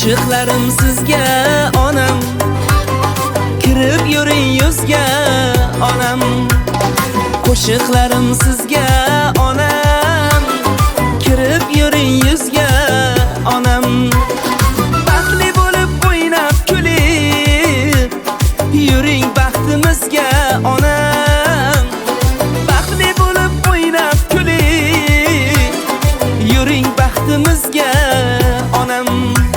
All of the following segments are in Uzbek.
Qo'shiqlarim sizga onam, kirib yuring yuzga onam. Qo'shiqlarim sizga onam, kirib yuring yuzga onam. Baxtli bo'lib o'ynab kulib yuring baxtimizga onam. Baxtli bo'lib o'ynab kulib yuring baxtimizga onam.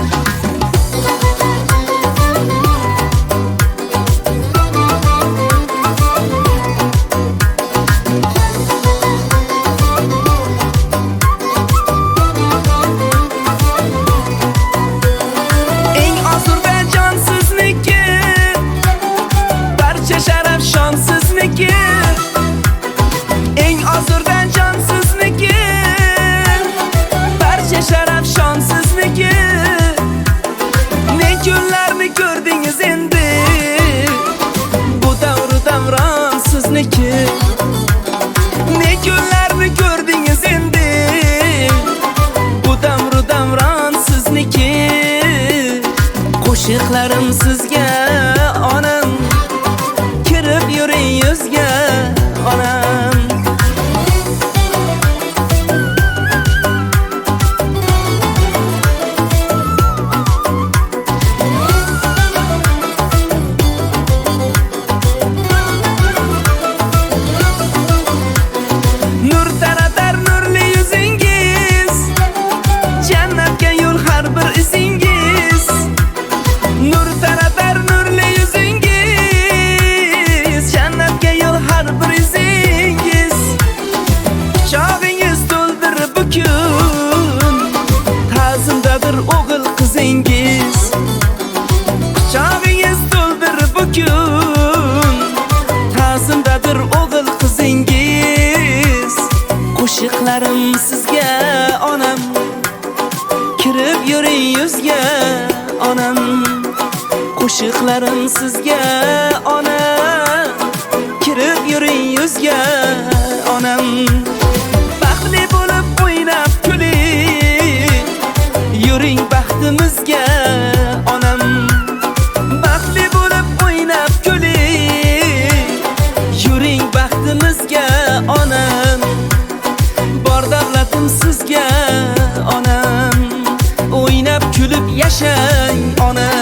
Eng ozurdan jon sizniki, barcha sharaf shon sizniki. Ne kunlarni ko'rdingiz endi, bu davr davron sizniki. Ne kunlarni ko'rdingiz endi, bu davr davron sizniki. Qo'shiqlarim sizga onam, kirib yuring yuzga onam. Nur taratar nurli yuzingiz, jannatga yo'l har bir izingiz. Nur taratar nurli yuzingiz, jannatga yo'l har bir izingiz. Quchog'ingiz to'ldir bu kun, ta'zimdadir o'g'il qizingiz. Quchog'ingiz to'ldir bu kun, ta'zimdadir o'g'il qizingiz. Qo'shiqlarim sizga onam, kirib yuring yuzga onam. Qo'shiqlarim sizga onam, kirib yuring yuzga onam. Baxtli bo'lib o'ynab kuling yuring baxtimizga onam. Baxtli bo'lib o'ynab kuling yuring baxtimizga onam. Bor davlatim sizga onam, o'ynab kulib yashang onam.